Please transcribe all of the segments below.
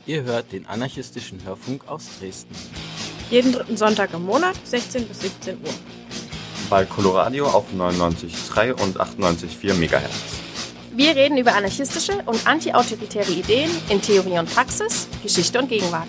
Ihr hört den anarchistischen Hörfunk aus Dresden. Jeden dritten Sonntag im Monat, 16 bis 17 Uhr. Bei Coloradio auf 99,3 und 98,4 MHz. Wir reden über anarchistische und antiautoritäre Ideen in Theorie und Praxis, Geschichte und Gegenwart.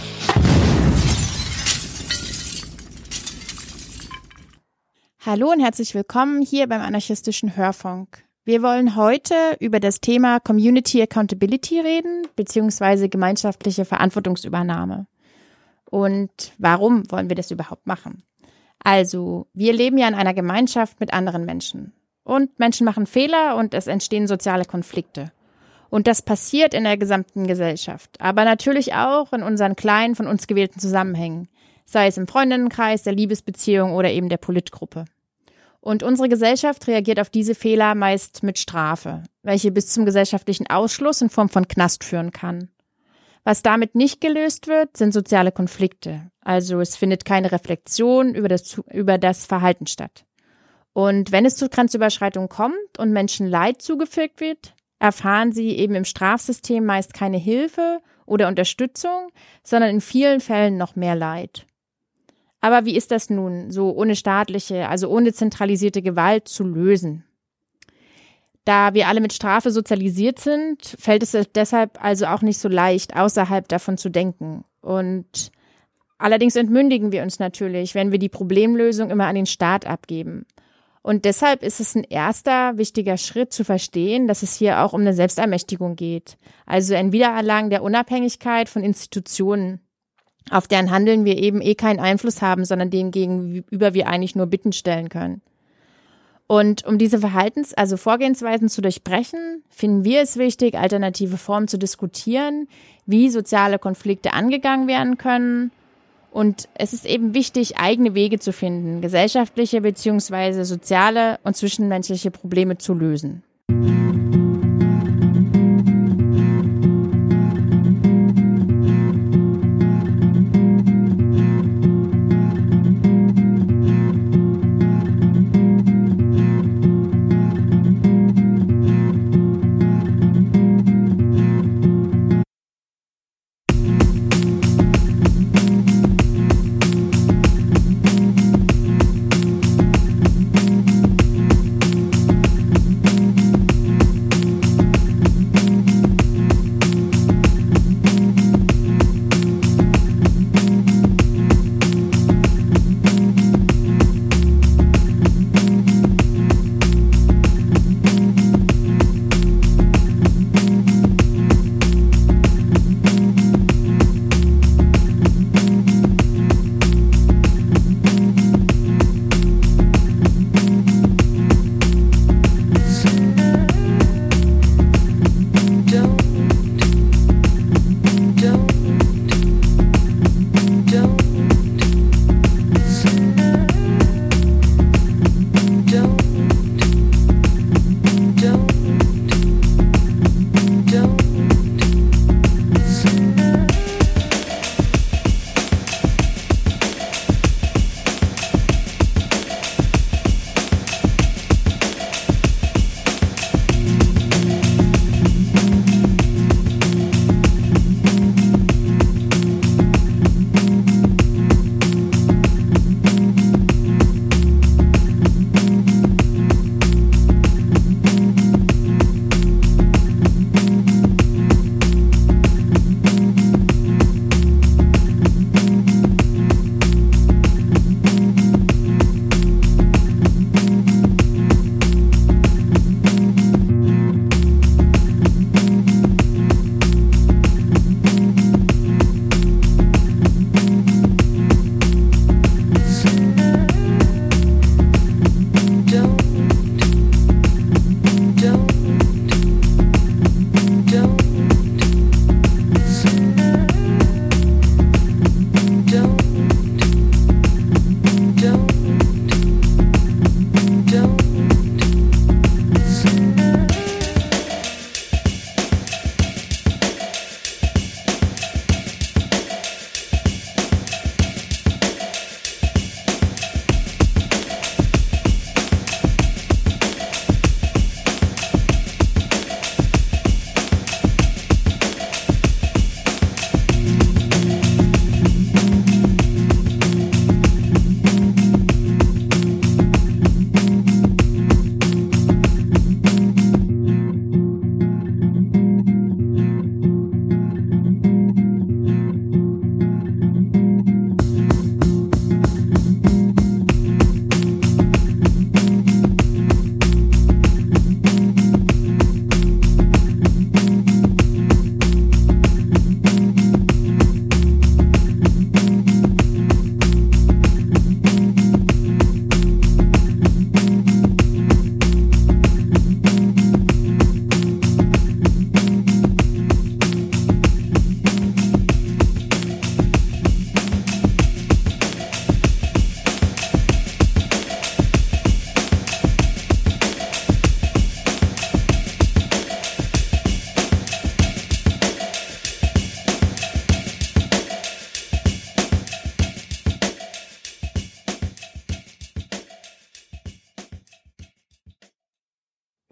Hallo und herzlich willkommen hier beim anarchistischen Hörfunk. Wir wollen heute über das Thema Community Accountability reden, beziehungsweise gemeinschaftliche Verantwortungsübernahme. Und warum wollen wir das überhaupt machen? Also, wir leben ja in einer Gemeinschaft mit anderen Menschen. Und Menschen machen Fehler und es entstehen soziale Konflikte. Und das passiert in der gesamten Gesellschaft, aber natürlich auch in unseren kleinen, von uns gewählten Zusammenhängen, sei es im Freundinnenkreis, der Liebesbeziehung oder eben der Politgruppe. Und unsere Gesellschaft reagiert auf diese Fehler meist mit Strafe, welche bis zum gesellschaftlichen Ausschluss in Form von Knast führen kann. Was damit nicht gelöst wird, sind soziale Konflikte. Also es findet keine Reflexion über das Verhalten statt. Und wenn es zu Grenzüberschreitungen kommt und Menschen Leid zugefügt wird, erfahren sie eben im Strafsystem meist keine Hilfe oder Unterstützung, sondern in vielen Fällen noch mehr Leid. Aber wie ist das nun, so ohne staatliche, also ohne zentralisierte Gewalt zu lösen? Da wir alle mit Strafe sozialisiert sind, fällt es deshalb also auch nicht so leicht, außerhalb davon zu denken. Und allerdings entmündigen wir uns natürlich, wenn wir die Problemlösung immer an den Staat abgeben. Und deshalb ist es ein erster wichtiger Schritt zu verstehen, dass es hier auch um eine Selbstermächtigung geht. Also ein Wiedererlangen der Unabhängigkeit von Institutionen, auf deren Handeln wir eben keinen Einfluss haben, sondern denen gegenüber wir eigentlich nur Bitten stellen können. Und um diese Vorgehensweisen zu durchbrechen, finden wir es wichtig, alternative Formen zu diskutieren, wie soziale Konflikte angegangen werden können. Und es ist eben wichtig, eigene Wege zu finden, gesellschaftliche bzw. soziale und zwischenmenschliche Probleme zu lösen.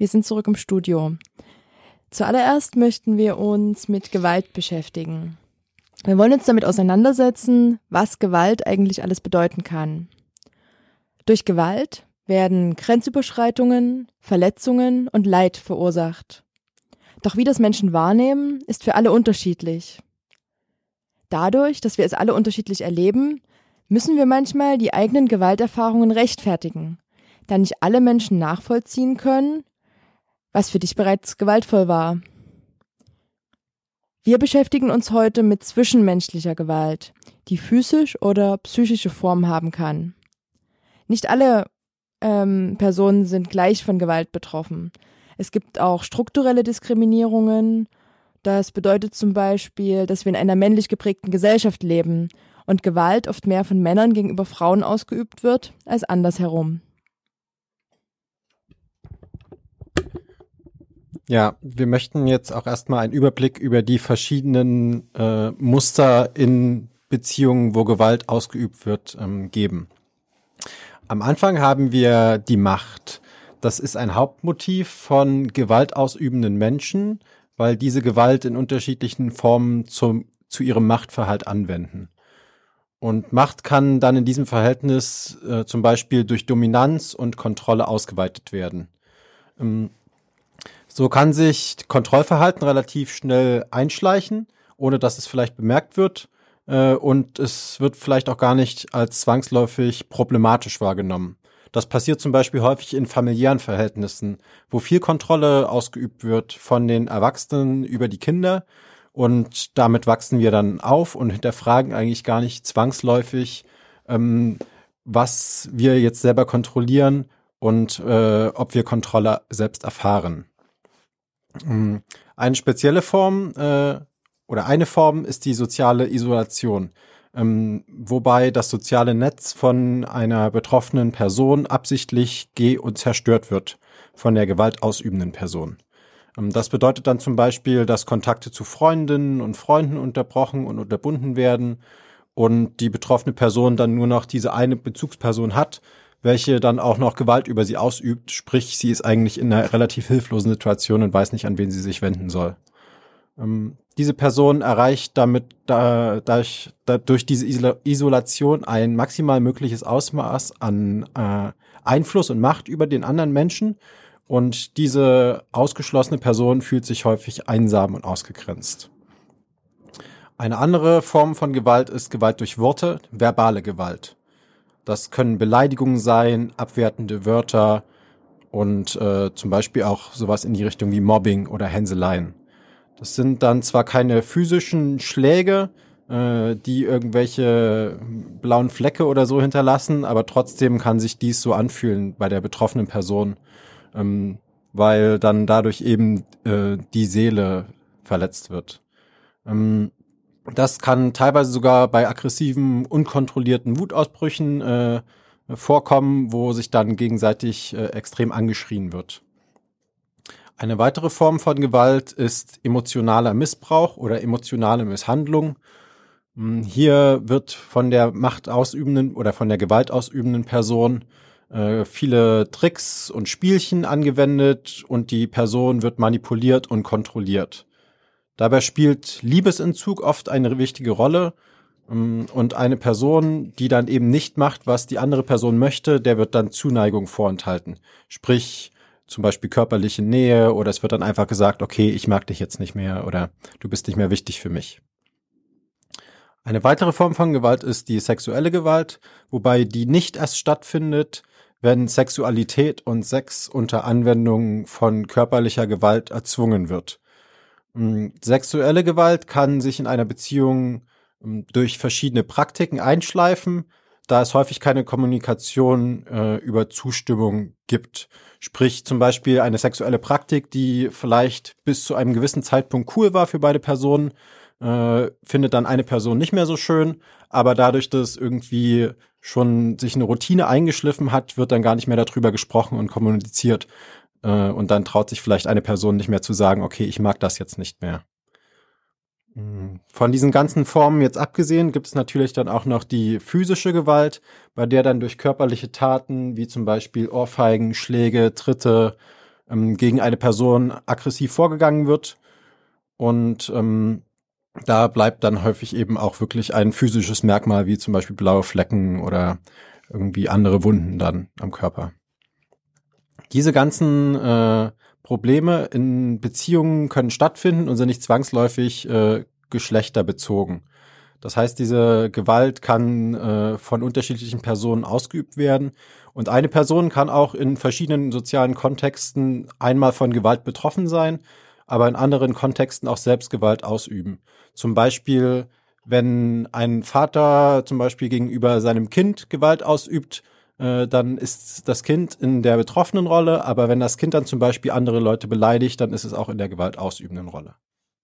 Wir sind zurück im Studio. Zuallererst möchten wir uns mit Gewalt beschäftigen. Wir wollen uns damit auseinandersetzen, was Gewalt eigentlich alles bedeuten kann. Durch Gewalt werden Grenzüberschreitungen, Verletzungen und Leid verursacht. Doch wie das Menschen wahrnehmen, ist für alle unterschiedlich. Dadurch, dass wir es alle unterschiedlich erleben, müssen wir manchmal die eigenen Gewalterfahrungen rechtfertigen, da nicht alle Menschen nachvollziehen können, was für dich bereits gewaltvoll war. Wir beschäftigen uns heute mit zwischenmenschlicher Gewalt, die physisch oder psychische Form haben kann. Nicht alle Personen sind gleich von Gewalt betroffen. Es gibt auch strukturelle Diskriminierungen. Das bedeutet zum Beispiel, dass wir in einer männlich geprägten Gesellschaft leben und Gewalt oft mehr von Männern gegenüber Frauen ausgeübt wird als andersherum. Ja, wir möchten jetzt auch erstmal einen Überblick über die verschiedenen Muster in Beziehungen, wo Gewalt ausgeübt wird, geben. Am Anfang haben wir die Macht. Das ist ein Hauptmotiv von gewaltausübenden Menschen, weil diese Gewalt in unterschiedlichen Formen zu ihrem Machtverhalt anwenden. Und Macht kann dann in diesem Verhältnis zum Beispiel durch Dominanz und Kontrolle ausgeweitet werden. So kann sich Kontrollverhalten relativ schnell einschleichen, ohne dass es vielleicht bemerkt wird. Und es wird vielleicht auch gar nicht als zwangsläufig problematisch wahrgenommen. Das passiert zum Beispiel häufig in familiären Verhältnissen, wo viel Kontrolle ausgeübt wird von den Erwachsenen über die Kinder. Und damit wachsen wir dann auf und hinterfragen eigentlich gar nicht zwangsläufig, was wir jetzt selber kontrollieren und ob wir Kontrolle selbst erfahren. Eine spezielle Form oder eine Form ist die soziale Isolation, wobei das soziale Netz von einer betroffenen Person absichtlich und zerstört wird von der gewaltausübenden Person. Das bedeutet dann zum Beispiel, dass Kontakte zu Freundinnen und Freunden unterbrochen und unterbunden werden und die betroffene Person dann nur noch diese eine Bezugsperson hat, welche dann auch noch Gewalt über sie ausübt, sprich, sie ist eigentlich in einer relativ hilflosen Situation und weiß nicht, an wen sie sich wenden soll. Diese Person erreicht durch diese Isolation ein maximal mögliches Ausmaß an Einfluss und Macht über den anderen Menschen und diese ausgeschlossene Person fühlt sich häufig einsam und ausgegrenzt. Eine andere Form von Gewalt ist Gewalt durch Worte, verbale Gewalt. Das können Beleidigungen sein, abwertende Wörter und zum Beispiel auch sowas in die Richtung wie Mobbing oder Hänseleien. Das sind dann zwar keine physischen Schläge, die irgendwelche blauen Flecke oder so hinterlassen, aber trotzdem kann sich dies so anfühlen bei der betroffenen Person, weil dann dadurch eben die Seele verletzt wird. Das kann teilweise sogar bei aggressiven, unkontrollierten Wutausbrüchen vorkommen, wo sich dann gegenseitig extrem angeschrien wird. Eine weitere Form von Gewalt ist emotionaler Missbrauch oder emotionale Misshandlung. Hier wird von der machtausübenden oder von der gewaltausübenden Person viele Tricks und Spielchen angewendet und die Person wird manipuliert und kontrolliert. Dabei spielt Liebesentzug oft eine wichtige Rolle und eine Person, die dann eben nicht macht, was die andere Person möchte, der wird dann Zuneigung vorenthalten. Sprich, zum Beispiel körperliche Nähe oder es wird dann einfach gesagt, okay, ich mag dich jetzt nicht mehr oder du bist nicht mehr wichtig für mich. Eine weitere Form von Gewalt ist die sexuelle Gewalt, wobei die nicht erst stattfindet, wenn Sexualität und Sex unter Anwendung von körperlicher Gewalt erzwungen wird. Sexuelle Gewalt kann sich in einer Beziehung durch verschiedene Praktiken einschleifen, da es häufig keine Kommunikation über Zustimmung gibt. Sprich zum Beispiel eine sexuelle Praktik, die vielleicht bis zu einem gewissen Zeitpunkt cool war für beide Personen, findet dann eine Person nicht mehr so schön, aber dadurch, dass irgendwie schon sich eine Routine eingeschliffen hat, wird dann gar nicht mehr darüber gesprochen und kommuniziert. Und dann traut sich vielleicht eine Person nicht mehr zu sagen, okay, ich mag das jetzt nicht mehr. Von diesen ganzen Formen jetzt abgesehen gibt es natürlich dann auch noch die physische Gewalt, bei der dann durch körperliche Taten wie zum Beispiel Ohrfeigen, Schläge, Tritte gegen eine Person aggressiv vorgegangen wird. Und da bleibt dann häufig eben auch wirklich ein physisches Merkmal, wie zum Beispiel blaue Flecken oder irgendwie andere Wunden dann am Körper. Diese ganzen Probleme in Beziehungen können stattfinden und sind nicht zwangsläufig geschlechterbezogen. Das heißt, diese Gewalt kann von unterschiedlichen Personen ausgeübt werden. Und eine Person kann auch in verschiedenen sozialen Kontexten einmal von Gewalt betroffen sein, aber in anderen Kontexten auch selbst Gewalt ausüben. Zum Beispiel, wenn ein Vater zum Beispiel gegenüber seinem Kind Gewalt ausübt, dann ist das Kind in der betroffenen Rolle, aber wenn das Kind dann zum Beispiel andere Leute beleidigt, dann ist es auch in der gewaltausübenden Rolle.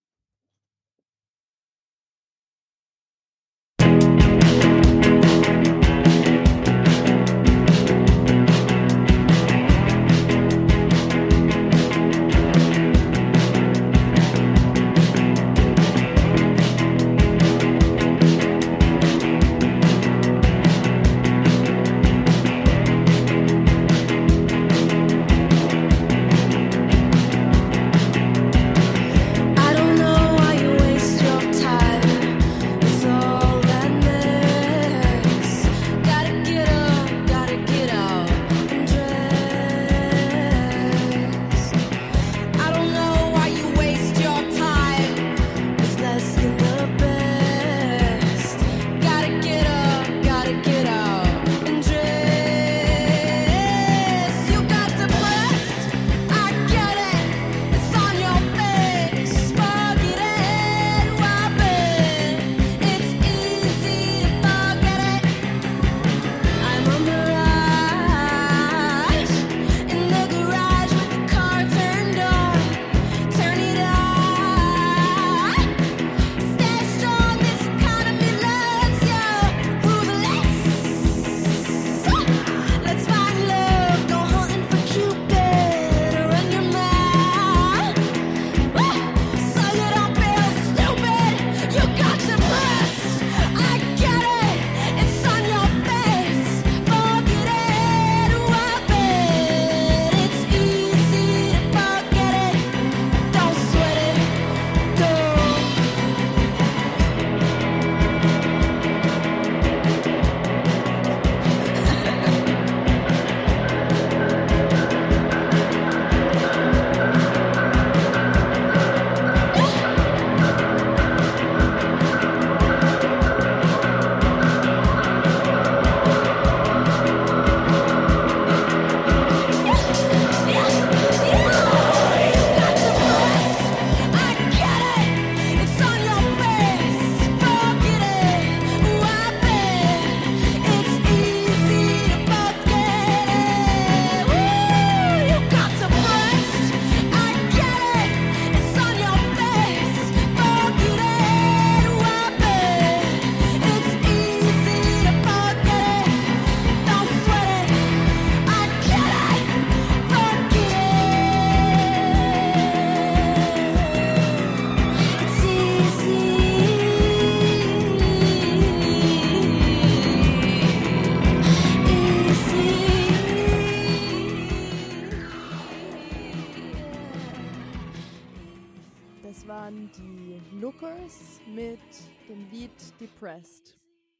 waren die Lookers mit dem Lied Depressed.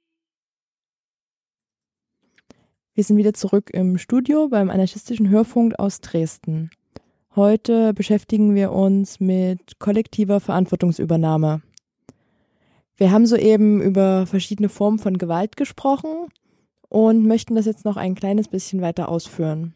Wir sind wieder zurück im Studio beim Anarchistischen Hörfunk aus Dresden. Heute beschäftigen wir uns mit kollektiver Verantwortungsübernahme. Wir haben soeben über verschiedene Formen von Gewalt gesprochen und möchten das jetzt noch ein kleines bisschen weiter ausführen.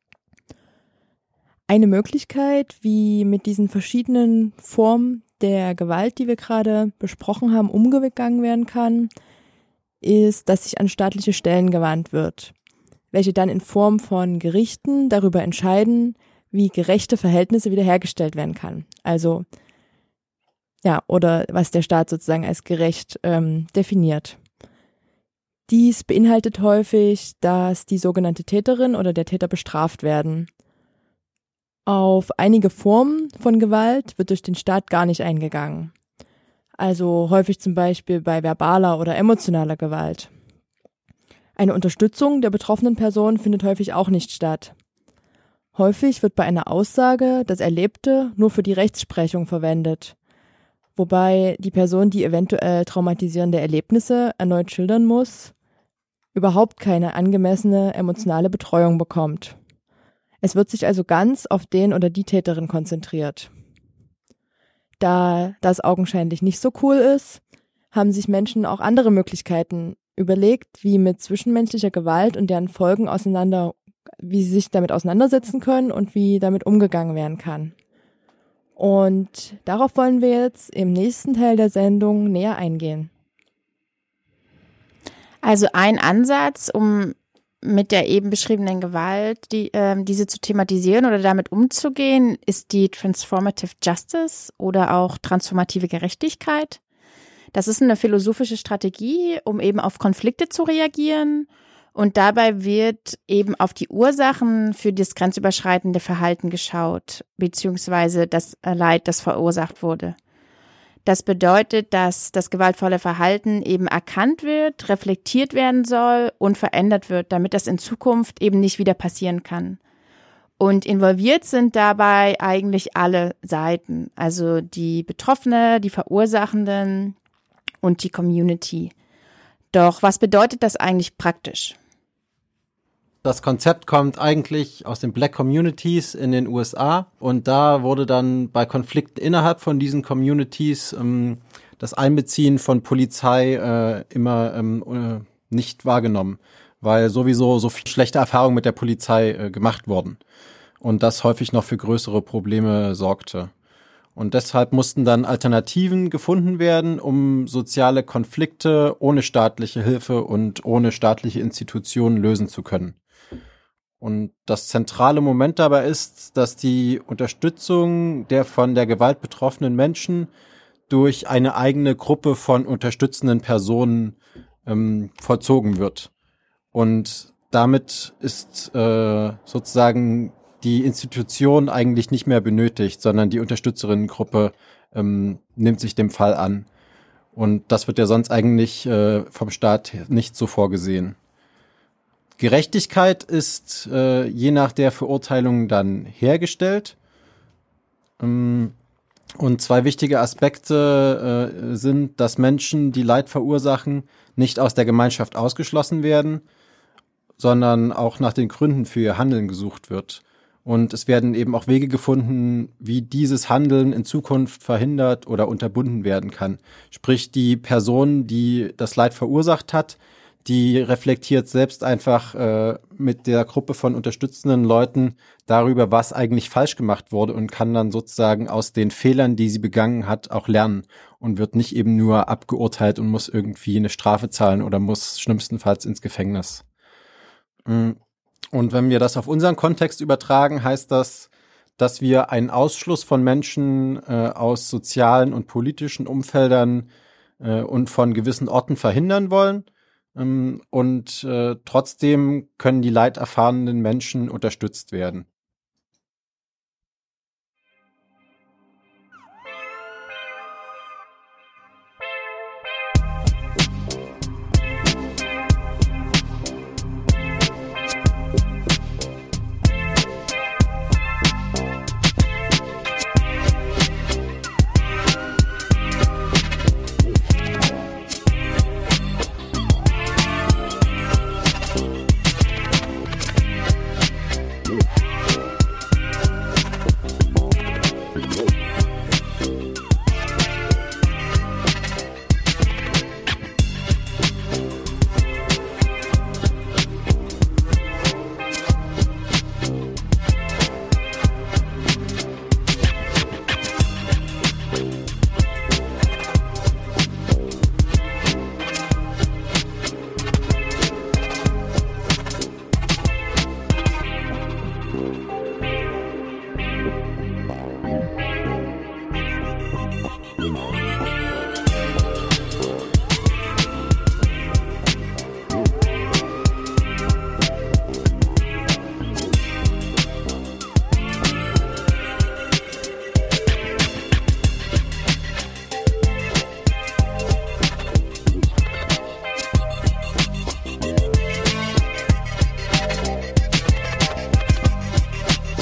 Eine Möglichkeit, wie mit diesen verschiedenen Formen der Gewalt, die wir gerade besprochen haben, umgegangen werden kann, ist, dass sich an staatliche Stellen gewandt wird, welche dann in Form von Gerichten darüber entscheiden, wie gerechte Verhältnisse wiederhergestellt werden kann. Also, ja, oder was der Staat sozusagen als gerecht definiert. Dies beinhaltet häufig, dass die sogenannte Täterin oder der Täter bestraft werden. Auf einige Formen von Gewalt wird durch den Staat gar nicht eingegangen. Also häufig zum Beispiel bei verbaler oder emotionaler Gewalt. Eine Unterstützung der betroffenen Person findet häufig auch nicht statt. Häufig wird bei einer Aussage das Erlebte nur für die Rechtsprechung verwendet, wobei die Person, die eventuell traumatisierende Erlebnisse erneut schildern muss, überhaupt keine angemessene emotionale Betreuung bekommt. Es wird sich also ganz auf den oder die Täterin konzentriert. Da das augenscheinlich nicht so cool ist, haben sich Menschen auch andere Möglichkeiten überlegt, wie mit zwischenmenschlicher Gewalt und deren Folgen wie sie sich damit auseinandersetzen können und wie damit umgegangen werden kann. Und darauf wollen wir jetzt im nächsten Teil der Sendung näher eingehen. Also ein Ansatz, um mit der eben beschriebenen Gewalt diese zu thematisieren oder damit umzugehen, ist die Transformative Justice oder auch transformative Gerechtigkeit. Das ist eine philosophische Strategie, um eben auf Konflikte zu reagieren. Und dabei wird eben auf die Ursachen für das grenzüberschreitende Verhalten geschaut, beziehungsweise das Leid, das verursacht wurde. Das bedeutet, dass das gewaltvolle Verhalten eben erkannt wird, reflektiert werden soll und verändert wird, damit das in Zukunft eben nicht wieder passieren kann. Und involviert sind dabei eigentlich alle Seiten, also die Betroffene, die Verursachenden und die Community. Doch was bedeutet das eigentlich praktisch? Das Konzept kommt eigentlich aus den Black Communities in den USA und da wurde dann bei Konflikten innerhalb von diesen Communities das Einbeziehen von Polizei immer nicht wahrgenommen, weil sowieso so viel schlechte Erfahrungen mit der Polizei gemacht wurden und das häufig noch für größere Probleme sorgte. Und deshalb mussten dann Alternativen gefunden werden, um soziale Konflikte ohne staatliche Hilfe und ohne staatliche Institutionen lösen zu können. Und das zentrale Moment dabei ist, dass die Unterstützung der von der Gewalt betroffenen Menschen durch eine eigene Gruppe von unterstützenden Personen vollzogen wird. Und damit ist sozusagen die Institution eigentlich nicht mehr benötigt, sondern die Unterstützerinnengruppe nimmt sich dem Fall an. Und das wird ja sonst eigentlich vom Staat nicht so vorgesehen. Gerechtigkeit ist je nach der Verurteilung dann hergestellt. Und zwei wichtige Aspekte sind, dass Menschen, die Leid verursachen, nicht aus der Gemeinschaft ausgeschlossen werden, sondern auch nach den Gründen für ihr Handeln gesucht wird. Und es werden eben auch Wege gefunden, wie dieses Handeln in Zukunft verhindert oder unterbunden werden kann. Sprich, die Person, die das Leid verursacht hat, die reflektiert selbst einfach mit der Gruppe von unterstützenden Leuten darüber, was eigentlich falsch gemacht wurde und kann dann sozusagen aus den Fehlern, die sie begangen hat, auch lernen und wird nicht eben nur abgeurteilt und muss irgendwie eine Strafe zahlen oder muss schlimmstenfalls ins Gefängnis. Und wenn wir das auf unseren Kontext übertragen, heißt das, dass wir einen Ausschluss von Menschen aus sozialen und politischen Umfeldern und von gewissen Orten verhindern wollen. Und trotzdem können die leiderfahrenen Menschen unterstützt werden.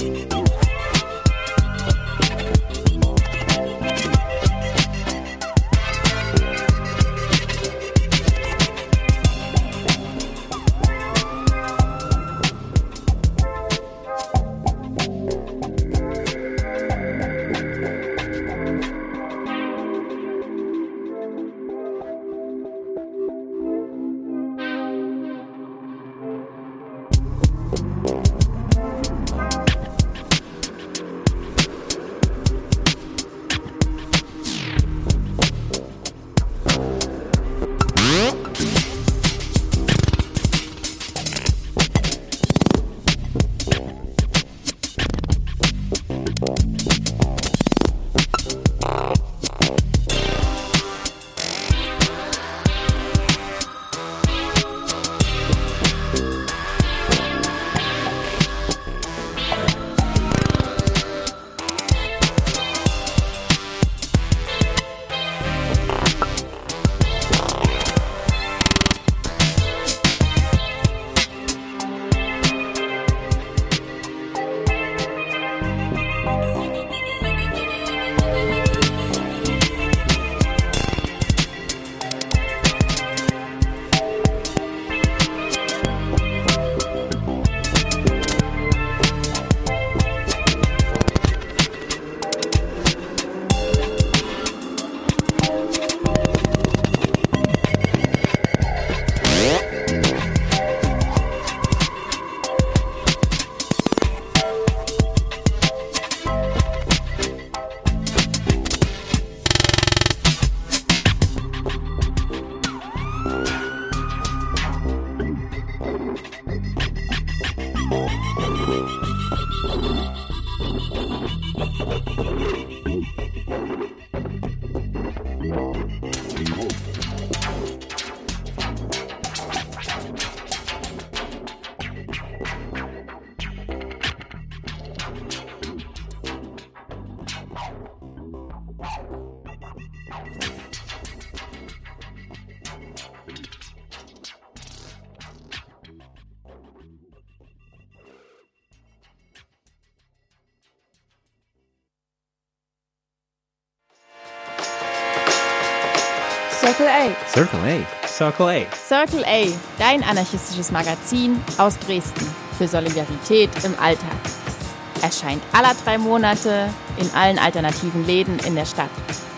Circle A. Circle A. Circle A. Circle A, dein anarchistisches Magazin aus Dresden für Solidarität im Alltag. Erscheint alle 3 Monate in allen alternativen Läden in der Stadt.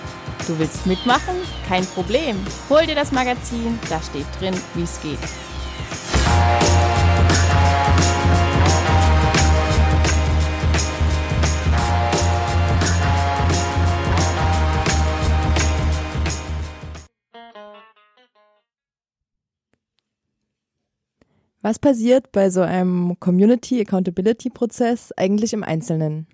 Du willst mitmachen? Kein Problem. Hol dir das Magazin, da steht drin, wie es geht. Was passiert bei so einem Community Accountability Prozess eigentlich im Einzelnen?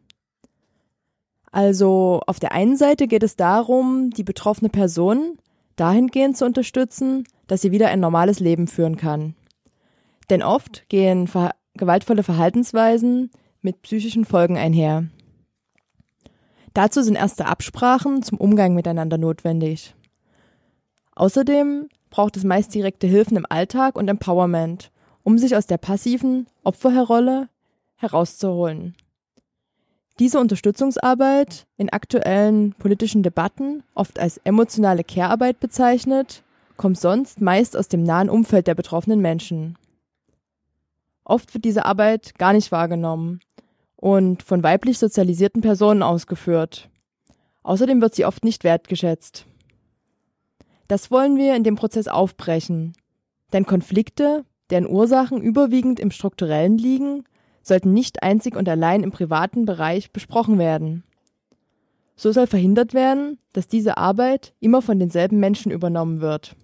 Also auf der einen Seite geht es darum, die betroffene Person dahingehend zu unterstützen, dass sie wieder ein normales Leben führen kann. Denn oft gehen gewaltvolle Verhaltensweisen mit psychischen Folgen einher. Dazu sind erste Absprachen zum Umgang miteinander notwendig. Außerdem braucht es meist direkte Hilfen im Alltag und Empowerment, um sich aus der passiven Opferrolle herauszuholen. Diese Unterstützungsarbeit, in aktuellen politischen Debatten oft als emotionale Care-Arbeit bezeichnet, kommt sonst meist aus dem nahen Umfeld der betroffenen Menschen. Oft wird diese Arbeit gar nicht wahrgenommen und von weiblich sozialisierten Personen ausgeführt. Außerdem wird sie oft nicht wertgeschätzt. Das wollen wir in dem Prozess aufbrechen, denn Konflikte, deren Ursachen überwiegend im Strukturellen liegen, sollten nicht einzig und allein im privaten Bereich besprochen werden. So soll verhindert werden, dass diese Arbeit immer von denselben Menschen übernommen wird.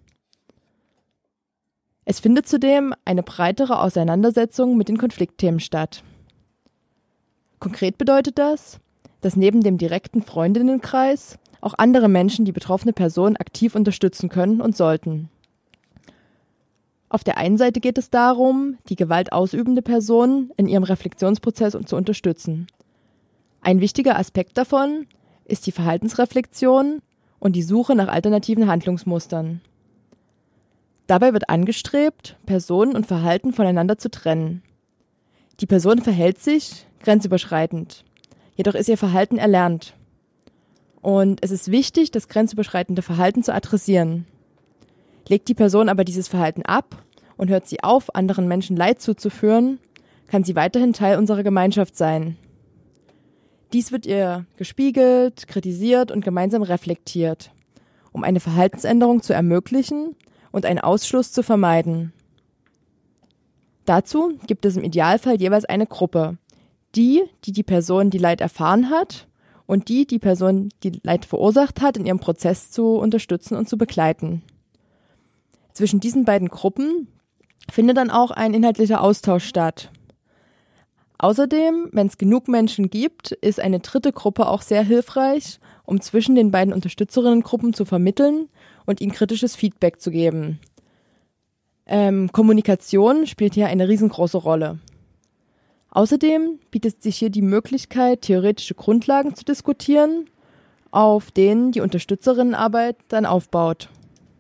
Es findet zudem eine breitere Auseinandersetzung mit den Konfliktthemen statt. Konkret bedeutet das, dass neben dem direkten Freundinnenkreis auch andere Menschen die betroffene Person aktiv unterstützen können und sollten. Auf der einen Seite geht es darum, die Gewalt ausübende Person in ihrem Reflexionsprozess zu unterstützen. Ein wichtiger Aspekt davon ist die Verhaltensreflexion und die Suche nach alternativen Handlungsmustern. Dabei wird angestrebt, Personen und Verhalten voneinander zu trennen. Die Person verhält sich, grenzüberschreitend. Jedoch ist ihr Verhalten erlernt. Und es ist wichtig, das grenzüberschreitende Verhalten zu adressieren. Legt die Person aber dieses Verhalten ab und hört sie auf, anderen Menschen Leid zuzuführen, kann sie weiterhin Teil unserer Gemeinschaft sein. Dies wird ihr gespiegelt, kritisiert und gemeinsam reflektiert, um eine Verhaltensänderung zu ermöglichen und einen Ausschluss zu vermeiden. Dazu gibt es im Idealfall jeweils eine Gruppe, die Person, die Leid erfahren hat, und die Person, die Leid verursacht hat, in ihrem Prozess zu unterstützen und zu begleiten. Zwischen diesen beiden Gruppen findet dann auch ein inhaltlicher Austausch statt. Außerdem, wenn es genug Menschen gibt, ist eine dritte Gruppe auch sehr hilfreich, um zwischen den beiden Unterstützerinnengruppen zu vermitteln und ihnen kritisches Feedback zu geben. Kommunikation spielt hier eine riesengroße Rolle. Außerdem bietet sich hier die Möglichkeit, theoretische Grundlagen zu diskutieren, auf denen die Unterstützerinnenarbeit dann aufbaut.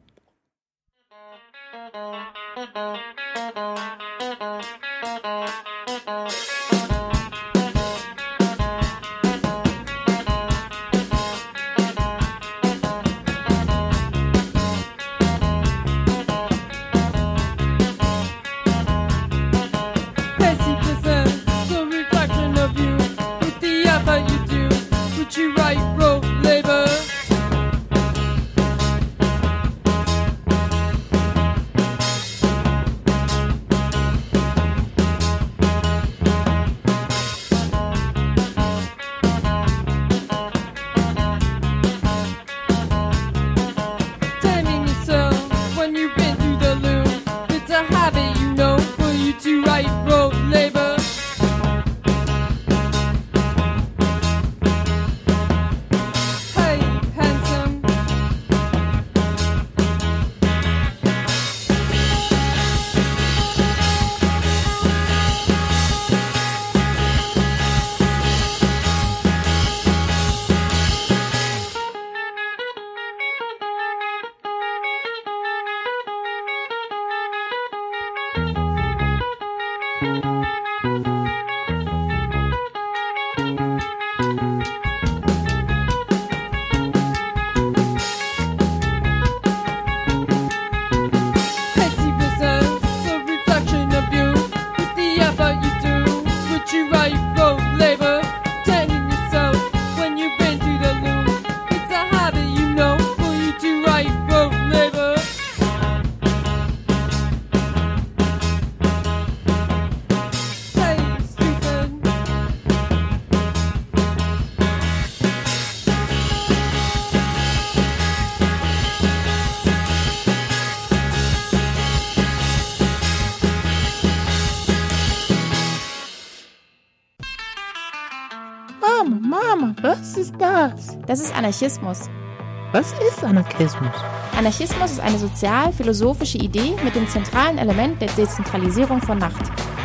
Mama, was ist das? Das ist Anarchismus. Was ist Anarchismus? Anarchismus ist eine sozial-philosophische Idee mit dem zentralen Element der Dezentralisierung von Macht.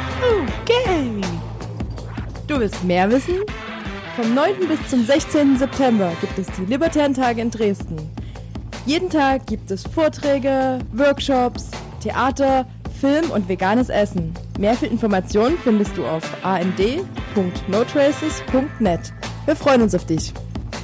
Okay. Du willst mehr wissen? Vom 9. bis zum 16. September gibt es die Libertären Tage in Dresden. Jeden Tag gibt es Vorträge, Workshops, Theater, Film und veganes Essen. Mehr Informationen findest du auf and.notraces.net. Wir freuen uns auf dich.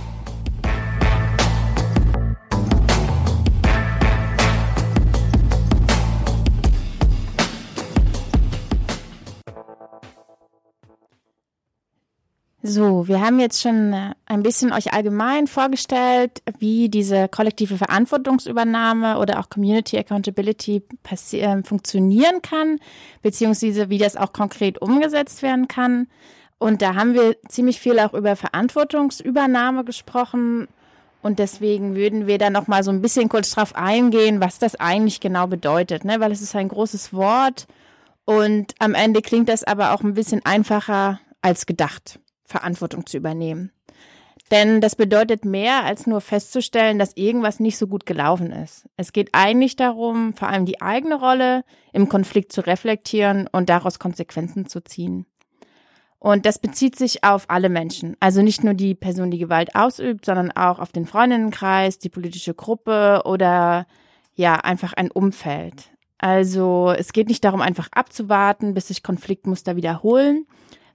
So, wir haben jetzt schon ein bisschen euch allgemein vorgestellt, wie diese kollektive Verantwortungsübernahme oder auch Community Accountability funktionieren kann, beziehungsweise wie das auch konkret umgesetzt werden kann. Und da haben wir ziemlich viel auch über Verantwortungsübernahme gesprochen. Und deswegen würden wir da nochmal so ein bisschen kurz drauf eingehen, was das eigentlich genau bedeutet, ne? Weil es ist ein großes Wort und am Ende klingt das aber auch ein bisschen einfacher als gedacht, Verantwortung zu übernehmen. Denn das bedeutet mehr, als nur festzustellen, dass irgendwas nicht so gut gelaufen ist. Es geht eigentlich darum, vor allem die eigene Rolle im Konflikt zu reflektieren und daraus Konsequenzen zu ziehen. Und das bezieht sich auf alle Menschen. Also nicht nur die Person, die Gewalt ausübt, sondern auch auf den Freundinnenkreis, die politische Gruppe oder ja, einfach ein Umfeld. Also es geht nicht darum, einfach abzuwarten, bis sich Konfliktmuster wiederholen,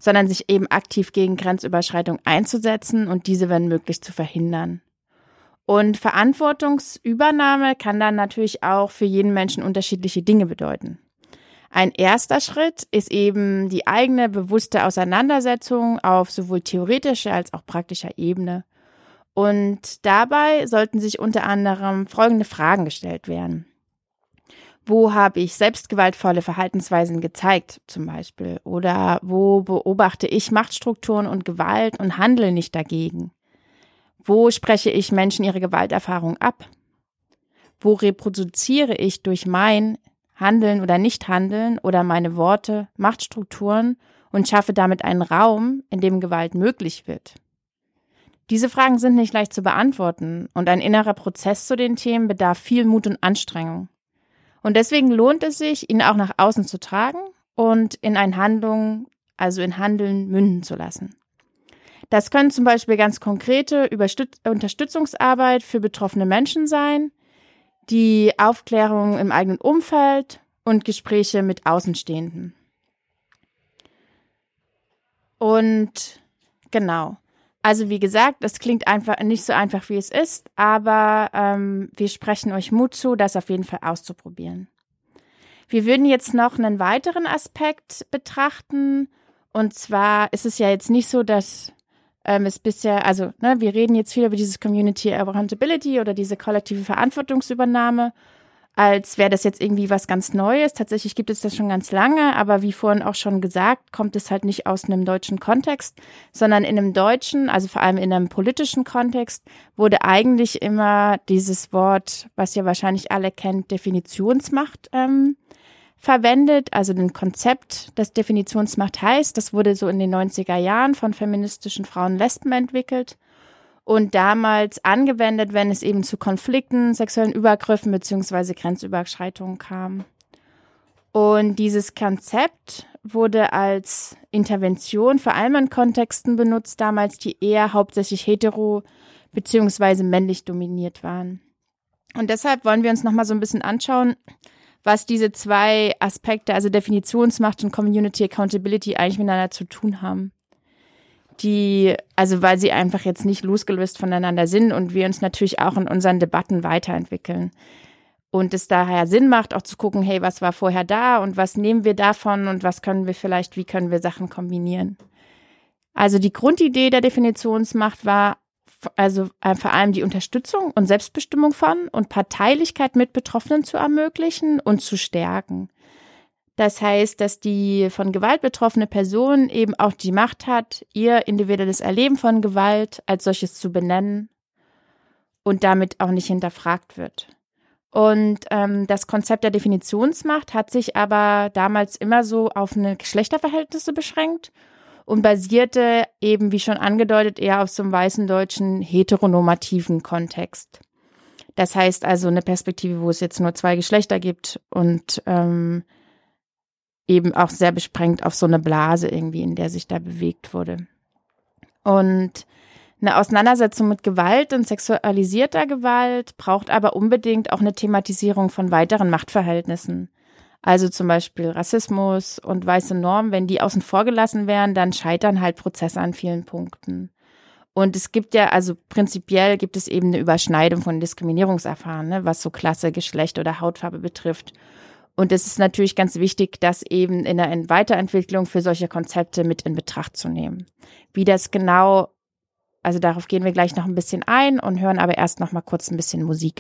sondern sich eben aktiv gegen Grenzüberschreitung einzusetzen und diese, wenn möglich, zu verhindern. Und Verantwortungsübernahme kann dann natürlich auch für jeden Menschen unterschiedliche Dinge bedeuten. Ein erster Schritt ist eben die eigene bewusste Auseinandersetzung auf sowohl theoretischer als auch praktischer Ebene. Und dabei sollten sich unter anderem folgende Fragen gestellt werden. Wo habe ich selbstgewaltvolle Verhaltensweisen gezeigt, zum Beispiel? Oder wo beobachte ich Machtstrukturen und Gewalt und handle nicht dagegen? Wo spreche ich Menschen ihre Gewalterfahrung ab? Wo reproduziere ich durch mein Handeln oder Nichthandeln oder meine Worte Machtstrukturen und schaffe damit einen Raum, in dem Gewalt möglich wird? Diese Fragen sind nicht leicht zu beantworten und ein innerer Prozess zu den Themen bedarf viel Mut und Anstrengung. Und deswegen lohnt es sich, ihn auch nach außen zu tragen und in Handeln münden zu lassen. Das können zum Beispiel ganz konkrete Unterstützungsarbeit für betroffene Menschen sein, die Aufklärung im eigenen Umfeld und Gespräche mit Außenstehenden. Und genau, also wie gesagt, es klingt einfach nicht so einfach, wie es ist, aber wir sprechen euch Mut zu, das auf jeden Fall auszuprobieren. Wir würden jetzt noch einen weiteren Aspekt betrachten, und zwar ist es ja jetzt nicht so, dass es bisher, wir reden jetzt viel über dieses Community Accountability oder diese kollektive Verantwortungsübernahme, als wäre das jetzt irgendwie was ganz Neues. Tatsächlich gibt es das schon ganz lange, aber wie vorhin auch schon gesagt, kommt es halt nicht aus einem deutschen Kontext, sondern in einem deutschen, also vor allem in einem politischen Kontext, wurde eigentlich immer dieses Wort, was ihr wahrscheinlich alle kennt, Definitionsmacht verwendet, also ein Konzept, das Definitionsmacht heißt. Das wurde so in den 90er Jahren von feministischen Frauen Lesben entwickelt und damals angewendet, wenn es eben zu Konflikten, sexuellen Übergriffen bzw. Grenzüberschreitungen kam. Und dieses Konzept wurde als Intervention vor allem in Kontexten benutzt, damals, die eher hauptsächlich hetero bzw. männlich dominiert waren. Und deshalb wollen wir uns nochmal so ein bisschen anschauen, was diese zwei Aspekte, also Definitionsmacht und Community Accountability, eigentlich miteinander zu tun haben. Weil sie einfach jetzt nicht losgelöst voneinander sind und wir uns natürlich auch in unseren Debatten weiterentwickeln. Und es daher Sinn macht, auch zu gucken, hey, was war vorher da und was nehmen wir davon und wie können wir Sachen kombinieren. Also die Grundidee der Definitionsmacht war, vor allem die Unterstützung und Selbstbestimmung von und Parteilichkeit mit Betroffenen zu ermöglichen und zu stärken. Das heißt, dass die von Gewalt betroffene Person eben auch die Macht hat, ihr individuelles Erleben von Gewalt als solches zu benennen und damit auch nicht hinterfragt wird. Und das Konzept der Definitionsmacht hat sich aber damals immer so auf eine Geschlechterverhältnisse beschränkt und basierte eben, wie schon angedeutet, eher auf so einem weißen deutschen heteronormativen Kontext. Das heißt also eine Perspektive, wo es jetzt nur zwei Geschlechter gibt und eben auch sehr besprengt auf so eine Blase irgendwie, in der sich da bewegt wurde. Und eine Auseinandersetzung mit Gewalt und sexualisierter Gewalt braucht aber unbedingt auch eine Thematisierung von weiteren Machtverhältnissen. Also zum Beispiel Rassismus und weiße Normen, wenn die außen vor gelassen werden, dann scheitern halt Prozesse an vielen Punkten. Und es gibt ja, also prinzipiell gibt es eben eine Überschneidung von Diskriminierungserfahrungen, ne, was so Klasse, Geschlecht oder Hautfarbe betrifft. Und es ist natürlich ganz wichtig, das eben in der Weiterentwicklung für solche Konzepte mit in Betracht zu nehmen. Wie das genau, also darauf gehen wir gleich noch ein bisschen ein und hören aber erst noch mal kurz ein bisschen Musik.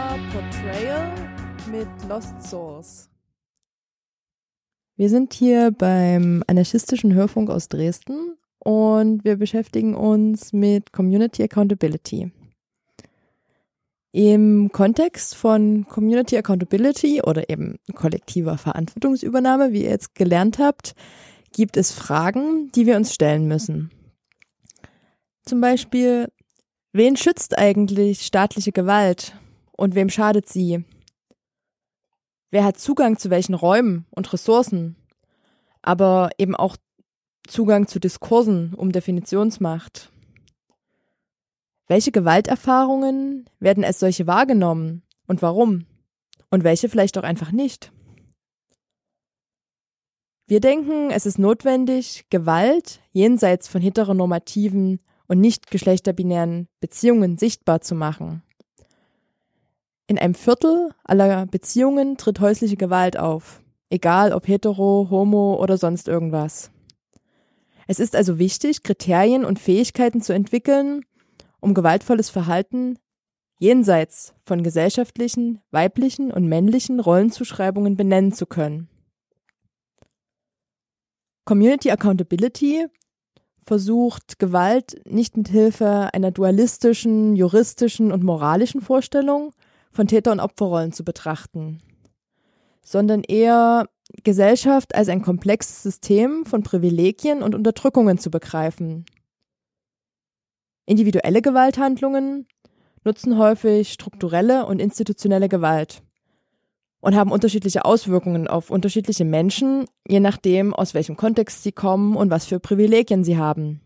war Portrayal mit Lost Source. Wir sind hier beim anarchistischen Hörfunk aus Dresden und wir beschäftigen uns mit Community Accountability. Im Kontext von Community Accountability oder eben kollektiver Verantwortungsübernahme, wie ihr jetzt gelernt habt, gibt es Fragen, die wir uns stellen müssen. Zum Beispiel, wen schützt eigentlich staatliche Gewalt und wem schadet sie? Wer hat Zugang zu welchen Räumen und Ressourcen, aber eben auch Zugang zu Diskursen um Definitionsmacht? Welche Gewalterfahrungen werden als solche wahrgenommen und warum? Und welche vielleicht auch einfach nicht? Wir denken, es ist notwendig, Gewalt jenseits von heteronormativen und nicht geschlechterbinären Beziehungen sichtbar zu machen. In einem Viertel aller Beziehungen tritt häusliche Gewalt auf, egal ob hetero, homo oder sonst irgendwas. Es ist also wichtig, Kriterien und Fähigkeiten zu entwickeln, um gewaltvolles Verhalten jenseits von gesellschaftlichen, weiblichen und männlichen Rollenzuschreibungen benennen zu können. Community Accountability versucht, Gewalt nicht mit Hilfe einer dualistischen, juristischen und moralischen Vorstellung von Täter- und Opferrollen zu betrachten, sondern eher Gesellschaft als ein komplexes System von Privilegien und Unterdrückungen zu begreifen. Individuelle Gewalthandlungen nutzen häufig strukturelle und institutionelle Gewalt und haben unterschiedliche Auswirkungen auf unterschiedliche Menschen, je nachdem, aus welchem Kontext sie kommen und was für Privilegien sie haben.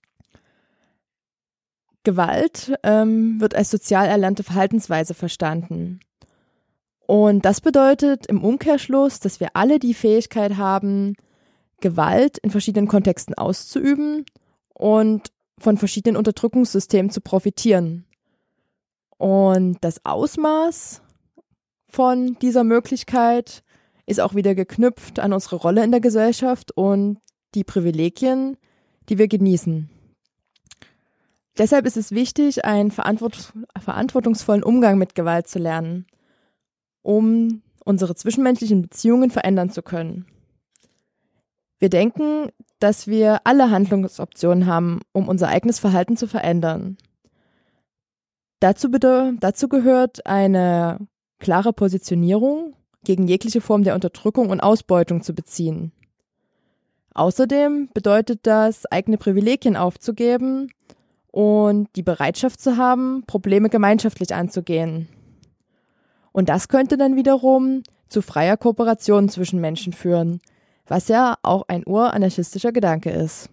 Gewalt wird als sozial erlernte Verhaltensweise verstanden. Und das bedeutet im Umkehrschluss, dass wir alle die Fähigkeit haben, Gewalt in verschiedenen Kontexten auszuüben und von verschiedenen Unterdrückungssystemen zu profitieren. Und das Ausmaß von dieser Möglichkeit ist auch wieder geknüpft an unsere Rolle in der Gesellschaft und die Privilegien, die wir genießen. Deshalb ist es wichtig, einen verantwortungsvollen Umgang mit Gewalt zu lernen, um unsere zwischenmenschlichen Beziehungen verändern zu können. Wir denken, dass wir alle Handlungsoptionen haben, um unser eigenes Verhalten zu verändern. Dazu gehört eine klare Positionierung gegen jegliche Form der Unterdrückung und Ausbeutung zu beziehen. Außerdem bedeutet das, eigene Privilegien aufzugeben und die Bereitschaft zu haben, Probleme gemeinschaftlich anzugehen. Und das könnte dann wiederum zu freier Kooperation zwischen Menschen führen, was ja auch ein uranarchistischer Gedanke ist.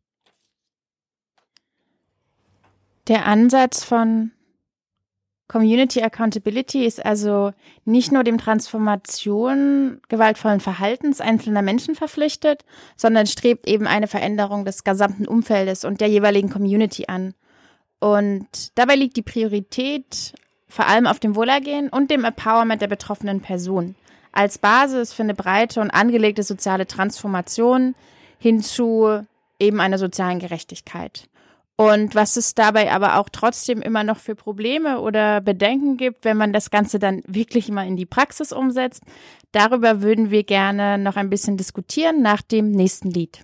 Der Ansatz von Community Accountability ist also nicht nur dem Transformation gewaltvollen Verhaltens einzelner Menschen verpflichtet, sondern strebt eben eine Veränderung des gesamten Umfeldes und der jeweiligen Community an. Und dabei liegt die Priorität vor allem auf dem Wohlergehen und dem Empowerment der betroffenen Person als Basis für eine breite und angelegte soziale Transformation hin zu eben einer sozialen Gerechtigkeit. Und was es dabei aber auch trotzdem immer noch für Probleme oder Bedenken gibt, wenn man das Ganze dann wirklich mal in die Praxis umsetzt, darüber würden wir gerne noch ein bisschen diskutieren nach dem nächsten Lied.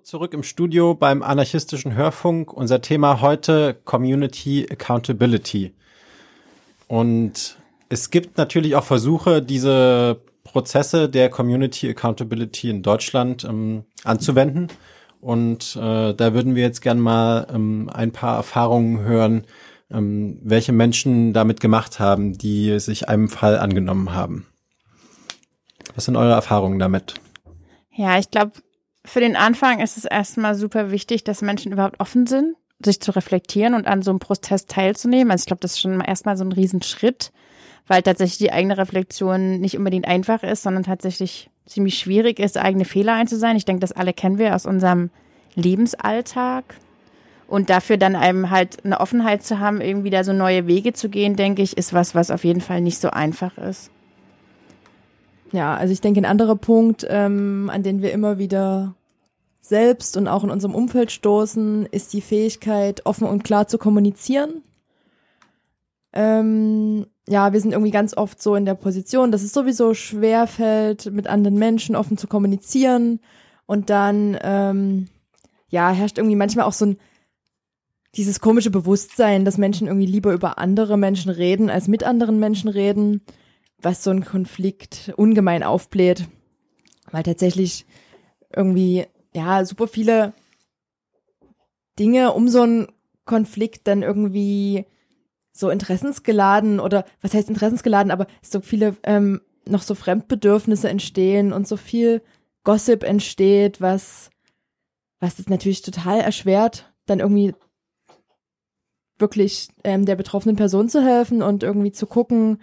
zurück im Studio beim anarchistischen Hörfunk. Unser Thema heute Community Accountability. Und es gibt natürlich auch Versuche, diese Prozesse der Community Accountability in Deutschland anzuwenden. Und da würden wir jetzt gern mal ein paar Erfahrungen hören, welche Menschen damit gemacht haben, die sich einem Fall angenommen haben. Was sind eure Erfahrungen damit? Ja, ich glaube, für den Anfang ist es erstmal super wichtig, dass Menschen überhaupt offen sind, sich zu reflektieren und an so einem Prozess teilzunehmen. Also ich glaube, das ist schon erstmal so ein Riesenschritt, weil tatsächlich die eigene Reflexion nicht unbedingt einfach ist, sondern tatsächlich ziemlich schwierig ist, eigene Fehler einzusehen. Ich denke, das alle kennen wir aus unserem Lebensalltag. Und dafür dann einem halt eine Offenheit zu haben, irgendwie da so neue Wege zu gehen, denke ich, ist was auf jeden Fall nicht so einfach ist. Ja, also ich denke, ein anderer Punkt, an den wir immer wieder selbst und auch in unserem Umfeld stoßen, ist die Fähigkeit, offen und klar zu kommunizieren. Ja, wir sind irgendwie ganz oft so in der Position, dass es sowieso schwer fällt, mit anderen Menschen offen zu kommunizieren. Und dann, herrscht irgendwie manchmal auch so dieses komische Bewusstsein, dass Menschen irgendwie lieber über andere Menschen reden, als mit anderen Menschen reden, was so einen Konflikt ungemein aufbläht. Weil tatsächlich irgendwie, super viele Dinge um so einen Konflikt dann irgendwie so interessensgeladen oder, was heißt interessensgeladen, aber so viele noch so Fremdbedürfnisse entstehen und so viel Gossip entsteht, was es natürlich total erschwert, dann irgendwie wirklich der betroffenen Person zu helfen und irgendwie zu gucken,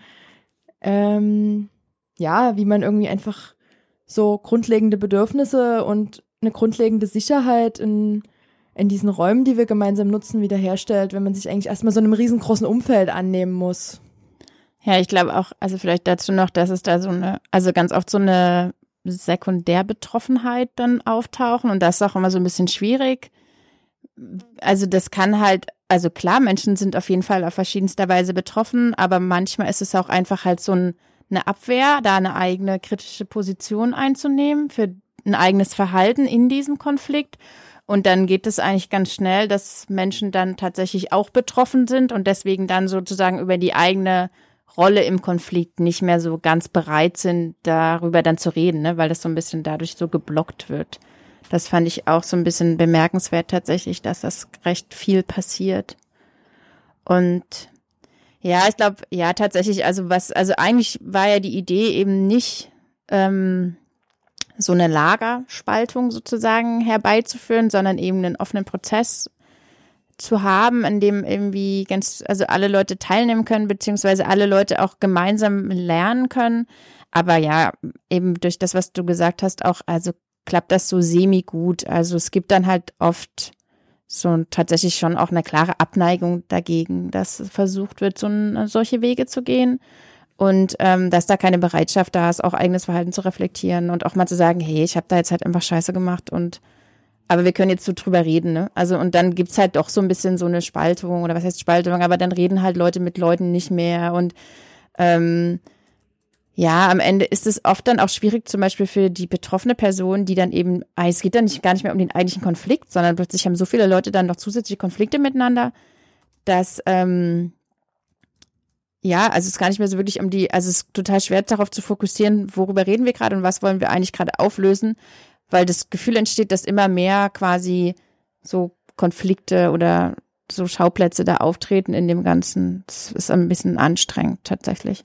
wie man irgendwie einfach so grundlegende Bedürfnisse und eine grundlegende Sicherheit in diesen Räumen, die wir gemeinsam nutzen, wiederherstellt, wenn man sich eigentlich erstmal so einem riesengroßen Umfeld annehmen muss. Ja, ich glaube auch, also vielleicht dazu noch, dass es da ganz oft so eine Sekundärbetroffenheit dann auftauchen und das ist auch immer so ein bisschen schwierig. Also das kann halt, also klar, Menschen sind auf jeden Fall auf verschiedenster Weise betroffen, aber manchmal ist es auch einfach halt so eine Abwehr, da eine eigene kritische Position einzunehmen für ein eigenes Verhalten in diesem Konflikt. Und dann geht es eigentlich ganz schnell, dass Menschen dann tatsächlich auch betroffen sind und deswegen dann sozusagen über die eigene Rolle im Konflikt nicht mehr so ganz bereit sind, darüber dann zu reden, ne? Weil das so ein bisschen dadurch so geblockt wird. Das fand ich auch so ein bisschen bemerkenswert tatsächlich, dass das recht viel passiert. Und ja, ich glaube, ja tatsächlich, also eigentlich war ja die Idee eben nicht so eine Lagerspaltung sozusagen herbeizuführen, sondern eben einen offenen Prozess zu haben, in dem irgendwie alle Leute teilnehmen können, beziehungsweise alle Leute auch gemeinsam lernen können. Aber ja, eben durch das, was du gesagt hast, auch, also klappt das so semi-gut. Also es gibt dann halt oft so tatsächlich schon auch eine klare Abneigung dagegen, dass versucht wird, solche Wege zu gehen. Und dass da keine Bereitschaft da ist, auch eigenes Verhalten zu reflektieren und auch mal zu sagen, hey, ich habe da jetzt halt einfach Scheiße gemacht aber wir können jetzt so drüber reden, ne? Also und dann gibt's halt doch so ein bisschen so eine Spaltung oder was heißt Spaltung, aber dann reden halt Leute mit Leuten nicht mehr und am Ende ist es oft dann auch schwierig, zum Beispiel für die betroffene Person, die dann eben, es geht dann gar nicht mehr um den eigentlichen Konflikt, sondern plötzlich haben so viele Leute dann noch zusätzliche Konflikte miteinander, dass also es ist gar nicht mehr so wirklich also es ist total schwer darauf zu fokussieren, worüber reden wir gerade und was wollen wir eigentlich gerade auflösen, weil das Gefühl entsteht, dass immer mehr quasi so Konflikte oder so Schauplätze da auftreten in dem Ganzen. Das ist ein bisschen anstrengend tatsächlich.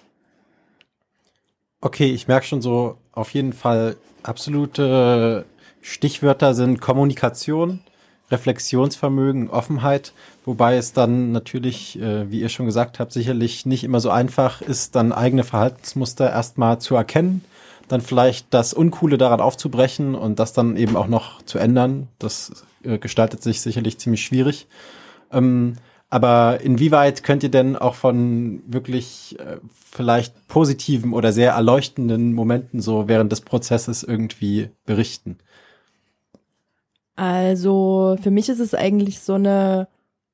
Okay, ich merke schon so, auf jeden Fall absolute Stichwörter sind Kommunikation, Reflexionsvermögen, Offenheit, wobei es dann natürlich, wie ihr schon gesagt habt, sicherlich nicht immer so einfach ist, dann eigene Verhaltensmuster erstmal zu erkennen, dann vielleicht das Uncoole daran aufzubrechen und das dann eben auch noch zu ändern. Das gestaltet sich sicherlich ziemlich schwierig. Aber inwieweit könnt ihr denn auch von wirklich vielleicht positiven oder sehr erleuchtenden Momenten so während des Prozesses irgendwie berichten? Also für mich ist es eigentlich so eine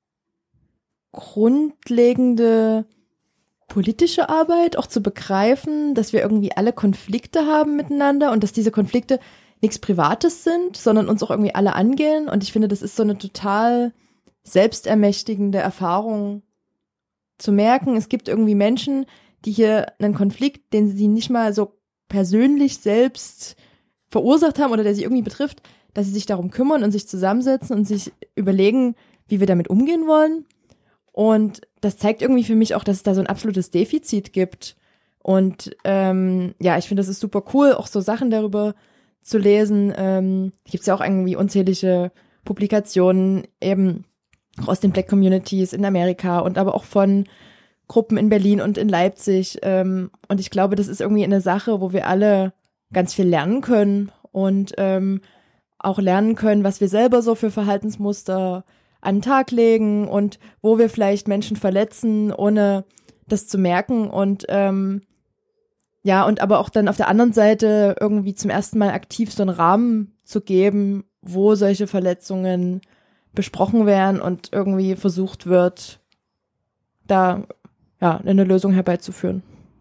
grundlegende politische Arbeit, auch zu begreifen, dass wir irgendwie alle Konflikte haben miteinander und dass diese Konflikte nichts Privates sind, sondern uns auch irgendwie alle angehen. Und ich finde, das ist so eine total selbstermächtigende Erfahrung zu merken, es gibt irgendwie Menschen, die hier einen Konflikt, den sie nicht mal so persönlich selbst verursacht haben oder der sie irgendwie betrifft, dass sie sich darum kümmern und sich zusammensetzen und sich überlegen, wie wir damit umgehen wollen. Und das zeigt irgendwie für mich auch, dass es da so ein absolutes Defizit gibt. Und ich finde, das ist super cool, auch so Sachen darüber zu lesen. Gibt es ja auch irgendwie unzählige Publikationen, eben auch aus den Black Communities in Amerika und aber auch von Gruppen in Berlin und in Leipzig. Und ich glaube, das ist irgendwie eine Sache, wo wir alle ganz viel lernen können und auch lernen können, was wir selber so für Verhaltensmuster an den Tag legen und wo wir vielleicht Menschen verletzen, ohne das zu merken. Und und aber auch dann auf der anderen Seite irgendwie zum ersten Mal aktiv so einen Rahmen zu geben, wo solche Verletzungen besprochen werden und irgendwie versucht wird, da eine Lösung herbeizuführen.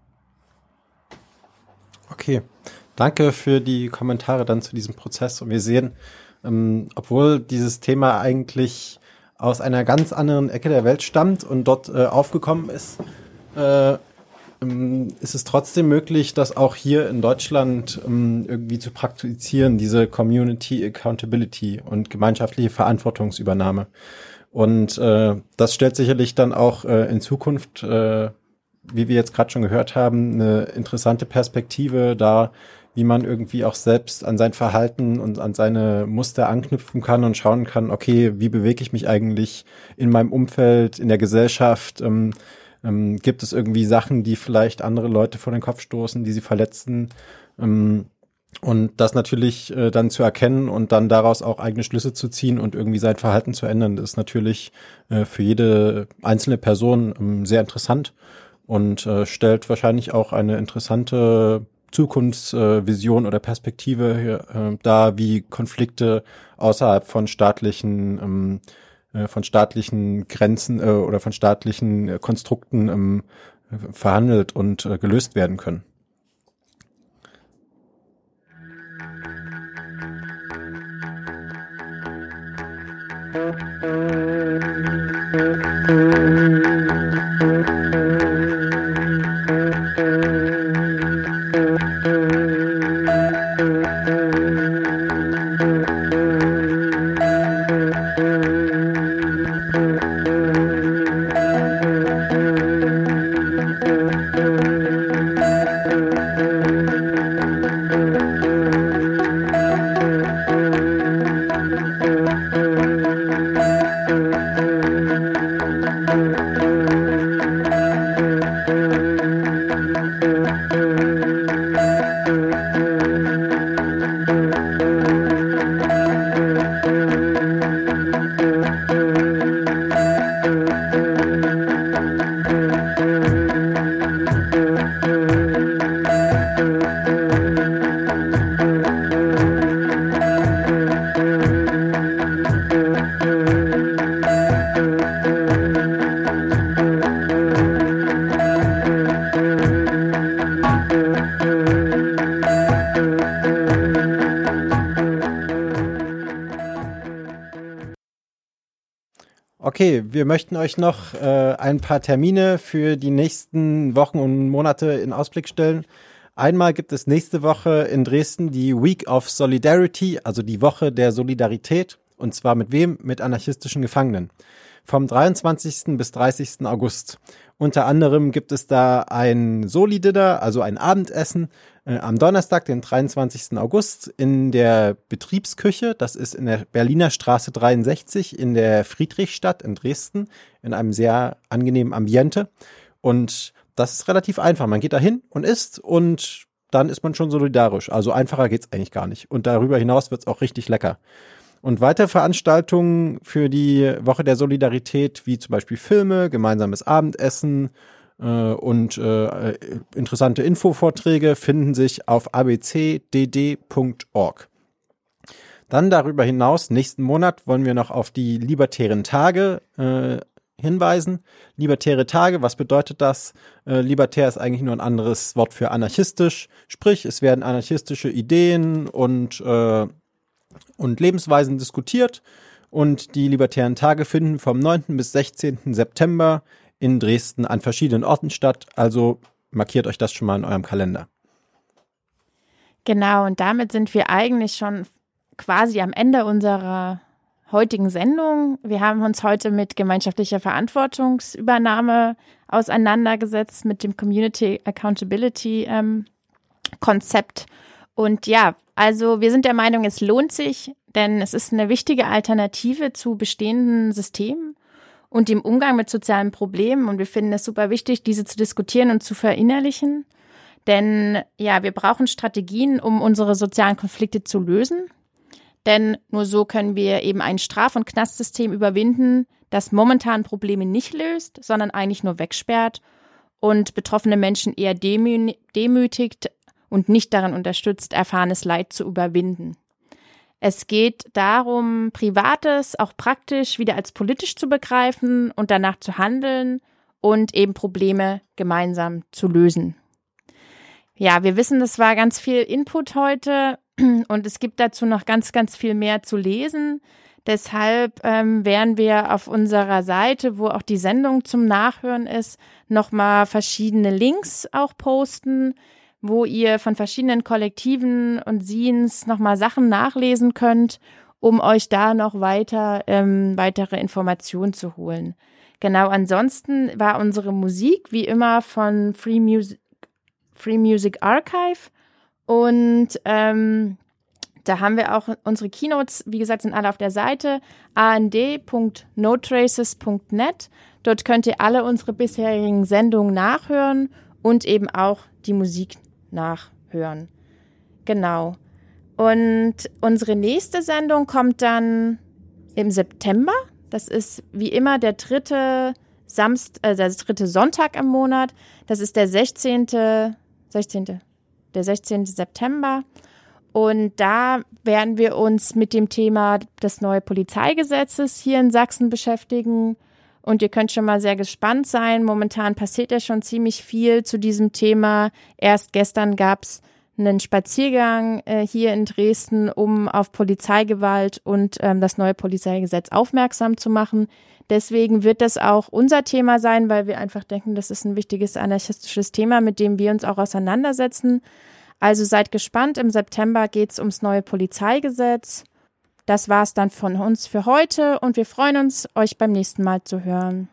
Okay, danke für die Kommentare dann zu diesem Prozess. Und wir sehen, obwohl dieses Thema eigentlich aus einer ganz anderen Ecke der Welt stammt und dort aufgekommen ist, ist es trotzdem möglich, das auch hier in Deutschland irgendwie zu praktizieren, diese Community Accountability und gemeinschaftliche Verantwortungsübernahme. Und das stellt sicherlich dann auch in Zukunft, wie wir jetzt gerade schon gehört haben, eine interessante Perspektive da, wie man irgendwie auch selbst an sein Verhalten und an seine Muster anknüpfen kann und schauen kann, okay, wie bewege ich mich eigentlich in meinem Umfeld, in der Gesellschaft, gibt es irgendwie Sachen, die vielleicht andere Leute vor den Kopf stoßen, die sie verletzen, und das natürlich dann zu erkennen und dann daraus auch eigene Schlüsse zu ziehen und irgendwie sein Verhalten zu ändern, das ist natürlich für jede einzelne Person sehr interessant und stellt wahrscheinlich auch eine interessante Zukunftsvision oder Perspektive dar, wie Konflikte außerhalb von staatlichen Grenzen oder von staatlichen Konstrukten verhandelt und gelöst werden können. Okay, wir möchten euch noch ein paar Termine für die nächsten Wochen und Monate in Ausblick stellen. Einmal gibt es nächste Woche in Dresden die Week of Solidarity, also die Woche der Solidarität. Und zwar mit wem? Mit anarchistischen Gefangenen. Vom 23. bis 30. August. Unter anderem gibt es da ein Soli-Dinner, also ein Abendessen, am Donnerstag, den 23. August in der Betriebsküche. Das ist in der Berliner Straße 63 in der Friedrichstadt in Dresden, in einem sehr angenehmen Ambiente. Und das ist relativ einfach. Man geht da hin und isst und dann ist man schon solidarisch. Also einfacher geht's eigentlich gar nicht. Und darüber hinaus wird's auch richtig lecker. Und weitere Veranstaltungen für die Woche der Solidarität, wie zum Beispiel Filme, gemeinsames Abendessen und interessante Infovorträge finden sich auf abcdd.org. Dann darüber hinaus, nächsten Monat wollen wir noch auf die Libertären Tage hinweisen. Libertäre Tage, was bedeutet das? Libertär ist eigentlich nur ein anderes Wort für anarchistisch. Sprich, es werden anarchistische Ideen und Lebensweisen diskutiert. Und die Libertären Tage finden vom 9. bis 16. September in Dresden an verschiedenen Orten statt. Also markiert euch das schon mal in eurem Kalender. Genau, und damit sind wir eigentlich schon quasi am Ende unserer heutigen Sendung. Wir haben uns heute mit gemeinschaftlicher Verantwortungsübernahme auseinandergesetzt, mit dem Community Accountability Konzept. Und ja, also wir sind der Meinung, es lohnt sich, denn es ist eine wichtige Alternative zu bestehenden Systemen und dem Umgang mit sozialen Problemen. Und wir finden es super wichtig, diese zu diskutieren und zu verinnerlichen. Denn ja, wir brauchen Strategien, um unsere sozialen Konflikte zu lösen. Denn nur so können wir eben ein Straf- und Knastsystem überwinden, das momentan Probleme nicht löst, sondern eigentlich nur wegsperrt und betroffene Menschen eher demütigt und nicht darin unterstützt, erfahrenes Leid zu überwinden. Es geht darum, Privates auch praktisch wieder als politisch zu begreifen und danach zu handeln und eben Probleme gemeinsam zu lösen. Ja, wir wissen, das war ganz viel Input heute und es gibt dazu noch ganz, ganz viel mehr zu lesen. Deshalb werden wir auf unserer Seite, wo auch die Sendung zum Nachhören ist, nochmal verschiedene Links auch posten, wo ihr von verschiedenen Kollektiven und Scenes nochmal Sachen nachlesen könnt, um euch da noch weitere Informationen zu holen. Genau, ansonsten war unsere Musik wie immer von Free Music Archive und da haben wir auch unsere Keynotes, wie gesagt, sind alle auf der Seite and.notraces.net. Dort könnt ihr alle unsere bisherigen Sendungen nachhören und eben auch die Musik nachhören. Genau. Und unsere nächste Sendung kommt dann im September. Das ist wie immer der dritte Sonntag im Monat. Das ist der 16. September. Und da werden wir uns mit dem Thema des neuen Polizeigesetzes hier in Sachsen beschäftigen. Und ihr könnt schon mal sehr gespannt sein. Momentan passiert ja schon ziemlich viel zu diesem Thema. Erst gestern gab es einen Spaziergang hier in Dresden, um auf Polizeigewalt und das neue Polizeigesetz aufmerksam zu machen. Deswegen wird das auch unser Thema sein, weil wir einfach denken, das ist ein wichtiges anarchistisches Thema, mit dem wir uns auch auseinandersetzen. Also seid gespannt, im September geht es ums neue Polizeigesetz. Das war's dann von uns für heute und wir freuen uns, euch beim nächsten Mal zu hören.